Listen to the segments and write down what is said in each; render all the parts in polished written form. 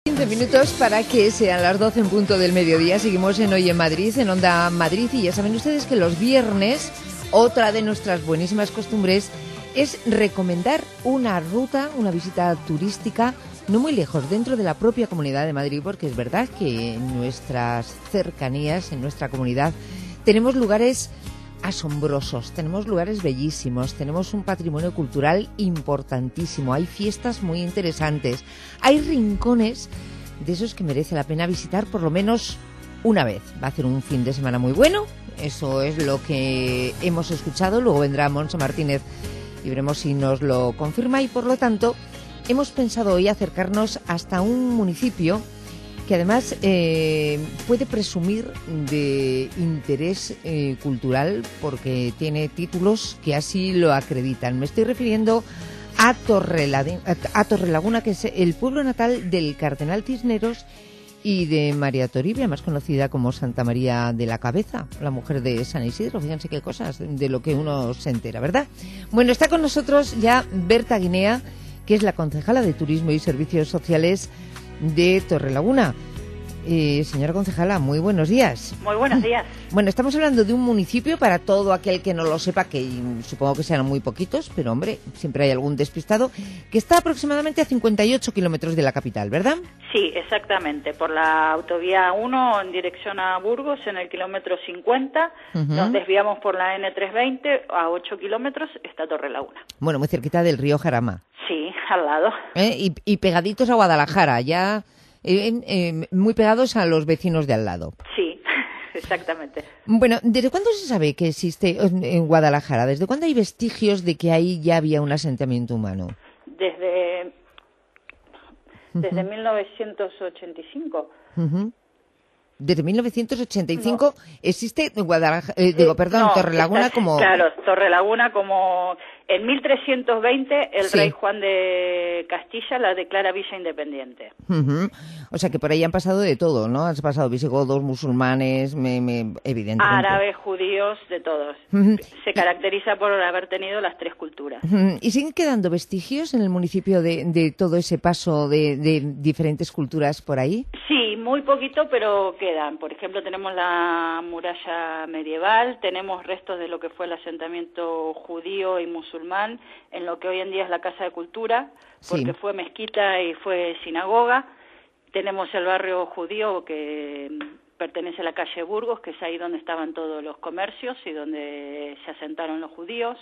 15 minutos para que sean las 12 en punto del mediodía. Seguimos en Hoy en Madrid, en Onda Madrid, y ya saben ustedes que los viernes, otra de nuestras buenísimas costumbres es recomendar una ruta, una visita turística no muy lejos, dentro de la propia Comunidad de Madrid, porque es verdad que en nuestras cercanías, en nuestra comunidad, tenemos lugares asombrosos, tenemos lugares bellísimos, tenemos un patrimonio cultural importantísimo, hay fiestas muy interesantes, hay rincones de esos que merece la pena visitar por lo menos una vez. Va a ser un fin de semana muy bueno, eso es lo que hemos escuchado, luego vendrá Montse Martínez y veremos si nos lo confirma, y por lo tanto hemos pensado hoy acercarnos hasta un municipio que además puede presumir de interés cultural porque tiene títulos que así lo acreditan. Me estoy refiriendo a Torrelaguna, que es el pueblo natal del Cardenal Cisneros y de María Toribia, más conocida como Santa María de la Cabeza, la mujer de San Isidro. Fíjense qué cosas de lo que uno se entera, ¿verdad? Bueno, está con nosotros ya Berta Guinea, que es la concejala de Turismo y Servicios Sociales de Torrelaguna. Señora concejala, muy buenos días. Muy buenos días. Bueno, estamos hablando de un municipio, para todo aquel que no lo sepa, que supongo que sean muy poquitos, pero hombre, siempre hay algún despistado, que está aproximadamente a 58 kilómetros de la capital, ¿verdad? Sí, exactamente. Por la autovía 1 en dirección a Burgos, en el kilómetro 50, nos desviamos por la N320, a 8 kilómetros está Torrelaguna. Bueno, muy cerquita del río Jarama. Sí, al lado. Y pegaditos a Guadalajara, ya muy pegados a los vecinos de al lado. Sí, exactamente. Bueno, ¿desde cuándo se sabe que existe en Guadalajara? ¿Desde cuándo hay vestigios de que ahí ya había un asentamiento humano? Desde 1985. Desde 1985 No. existe Torrelaguna como... Claro, Torrelaguna como... En 1320 el rey Juan de Castilla la declara villa independiente. O sea que por ahí han pasado de todo, ¿no? Han pasado visigodos, musulmanes, evidentemente. Árabes, judíos, de todos. Se caracteriza por haber tenido las tres culturas. ¿Y siguen quedando vestigios en el municipio de todo ese paso de diferentes culturas por ahí? Sí, muy poquito, pero quedan. Por ejemplo, tenemos la muralla medieval, tenemos restos de lo que fue el asentamiento judío y musulmán en lo que hoy en día es la Casa de Cultura, porque fue mezquita y fue sinagoga. Tenemos el barrio judío que pertenece a la calle Burgos, que es ahí donde estaban todos los comercios y donde se asentaron los judíos.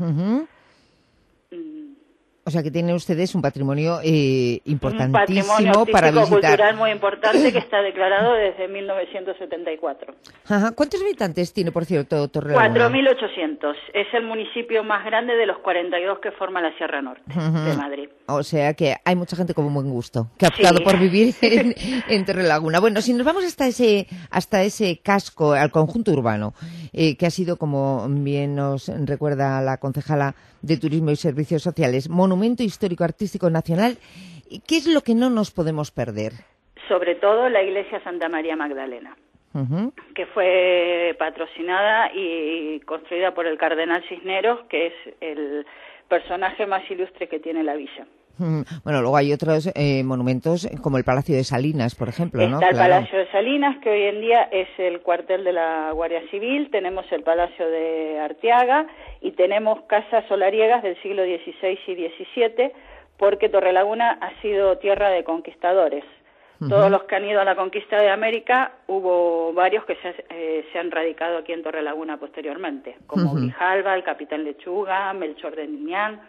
O sea que tienen ustedes un patrimonio importantísimo, un patrimonio para visitar. Cultural muy importante que está declarado desde 1974. Ajá. ¿Cuántos habitantes tiene, por cierto, Torrelaguna? 4.800. Es el municipio más grande de los 42 que forma la Sierra Norte de Madrid. O sea que hay mucha gente con buen gusto que ha optado por vivir en Torrelaguna. Bueno, si nos vamos hasta ese casco, al conjunto urbano, que ha sido, como bien nos recuerda la concejala de Turismo y Servicios Sociales, Monumento Histórico Artístico Nacional, ¿qué es lo que no nos podemos perder? Sobre todo la iglesia Santa María Magdalena, que fue patrocinada y construida por el Cardenal Cisneros, que es el personaje más ilustre que tiene la villa. Bueno, luego hay otros monumentos como el Palacio de Salinas, por ejemplo, ¿no? Está el Palacio de Salinas, que hoy en día es el cuartel de la Guardia Civil, tenemos el Palacio de Arteaga y tenemos casas solariegas del siglo XVI y XVII, porque Torrelaguna ha sido tierra de conquistadores. Todos los que han ido a la conquista de América, hubo varios que se han radicado aquí en Torrelaguna posteriormente, como Grijalva, el Capitán Lechuga, Melchor de Niñán.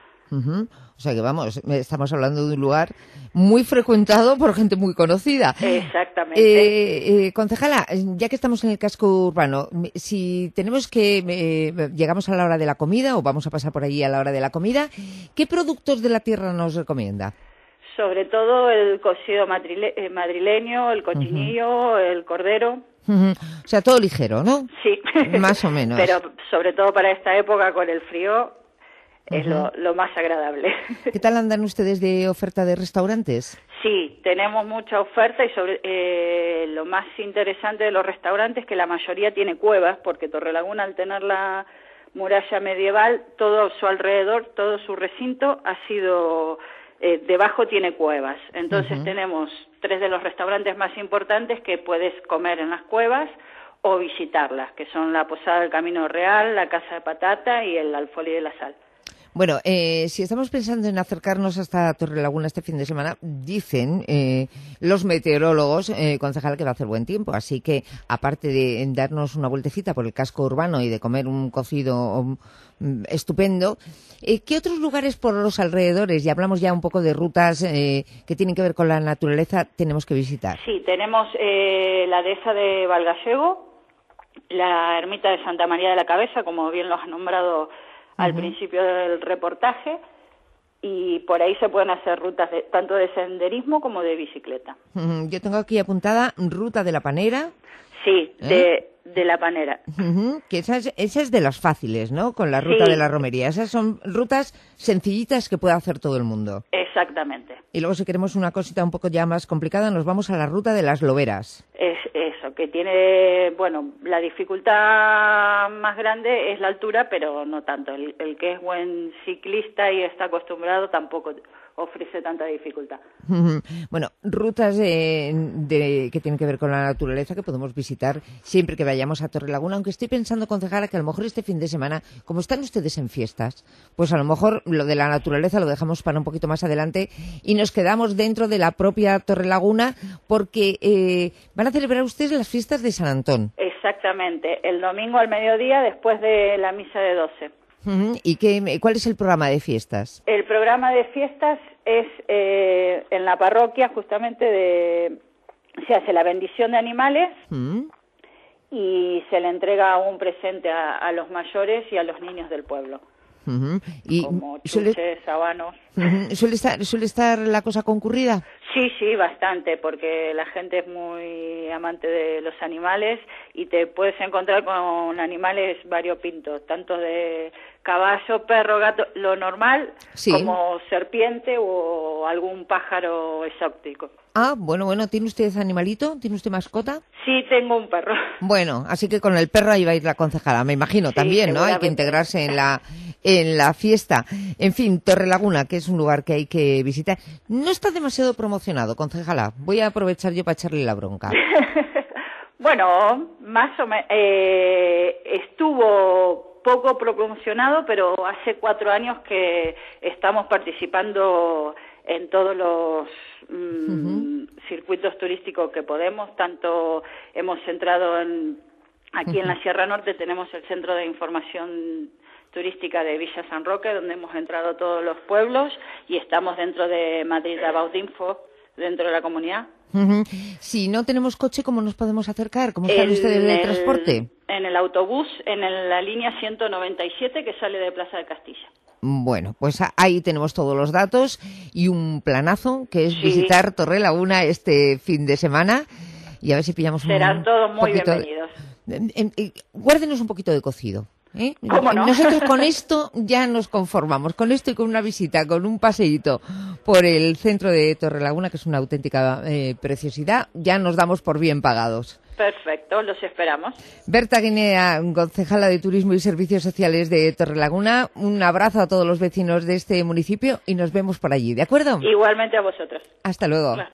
O sea que vamos, estamos hablando de un lugar muy frecuentado por gente muy conocida. Exactamente. Concejala, ya que estamos en el casco urbano, si tenemos que llegamos a la hora de la comida o vamos a pasar por allí a la hora de la comida, ¿qué productos de la tierra nos recomienda? Sobre todo el cocido madrileño, el cochinillo, el cordero. O sea, todo ligero, ¿no? Sí. Más o menos. Pero sobre todo para esta época con el frío es lo más agradable. ¿Qué tal andan ustedes de oferta de restaurantes? Sí, tenemos mucha oferta y sobre lo más interesante de los restaurantes es que la mayoría tiene cuevas, porque Torrelaguna, al tener la muralla medieval, todo a su alrededor, todo su recinto ha sido debajo tiene cuevas. Entonces tenemos 3 de los restaurantes más importantes que puedes comer en las cuevas o visitarlas, que son la Posada del Camino Real, la Casa de Patata y el Alfolí de la Sal. Bueno, si estamos pensando en acercarnos hasta Torrelaguna este fin de semana, dicen los meteorólogos, concejal, que va a hacer buen tiempo. Así que, aparte de darnos una vueltecita por el casco urbano y de comer un cocido estupendo, ¿qué otros lugares por los alrededores, y hablamos ya un poco de rutas que tienen que ver con la naturaleza, tenemos que visitar? Sí, tenemos la dehesa de Valgallego, la ermita de Santa María de la Cabeza, como bien lo has nombrado al principio del reportaje, y por ahí se pueden hacer rutas tanto de senderismo como de bicicleta. Yo tengo aquí apuntada Ruta de la Panera. Sí, de la Panera. Que esa es de las fáciles, ¿no? Con la Ruta de la Romería. Esas son rutas sencillitas que puede hacer todo el mundo. Exactamente. Y luego, si queremos una cosita un poco ya más complicada, nos vamos a la Ruta de las Loberas. Es eso, que tiene, bueno, la dificultad más grande es la altura, pero no tanto. El que es buen ciclista y está acostumbrado tampoco ofrece tanta dificultad. Bueno, rutas que tienen que ver con la naturaleza que podemos visitar siempre que vayamos a Torrelaguna, aunque estoy pensando, concejala, que a lo mejor este fin de semana, como están ustedes en fiestas, pues a lo mejor lo de la naturaleza lo dejamos para un poquito más adelante y nos quedamos dentro de la propia Torrelaguna, porque van a celebrar ustedes las fiestas de San Antón. Exactamente, el domingo al mediodía después de la misa de 12. ¿Y cuál es el programa de fiestas? El programa de fiestas es en la parroquia, justamente se hace la bendición de animales y se le entrega un presente a los mayores y a los niños del pueblo. ¿Y como chuches, sabanos. ¿Suele estar la cosa concurrida? Sí, bastante, porque la gente es muy amante de los animales y te puedes encontrar con animales variopintos, tanto de caballo, perro, gato, lo normal, como serpiente o algún pájaro exótico. Ah, bueno, ¿tiene usted animalito? ¿Tiene usted mascota? Sí, tengo un perro. Bueno, así que con el perro ahí va a ir la concejala, me imagino, también, ¿no? Hay que integrarse en la fiesta. En fin, Torrelaguna, que es un lugar que hay que visitar. No está demasiado promocionado, concejala. Voy a aprovechar yo para echarle la bronca. Bueno, más o menos. Estuvo poco promocionado, pero hace 4 años que estamos participando en todos los circuitos turísticos que podemos. Tanto hemos entrado aquí en la Sierra Norte, tenemos el Centro de Información Turística de Villa San Roque, donde hemos entrado a todos los pueblos, y estamos dentro de Madrid About Info, dentro de la comunidad. Si no tenemos coche, ¿cómo nos podemos acercar? ¿Cómo están ustedes de transporte? En el autobús, en la línea 197 que sale de Plaza de Castilla. Bueno, pues ahí tenemos todos los datos y un planazo, que es visitar Torrelaguna este fin de semana, y a ver si pillamos Serán todos muy bienvenidos. Guárdenos un poquito de cocido. ¿Cómo no? Nosotros con esto ya nos conformamos, con esto y con una visita, con un paseíto por el centro de Torrelaguna, que es una auténtica preciosidad, ya nos damos por bien pagados. Perfecto, los esperamos. Berta Guinea, concejala de Turismo y Servicios Sociales de Torrelaguna, un abrazo a todos los vecinos de este municipio y nos vemos por allí, ¿de acuerdo? Igualmente a vosotros. Hasta luego. Claro.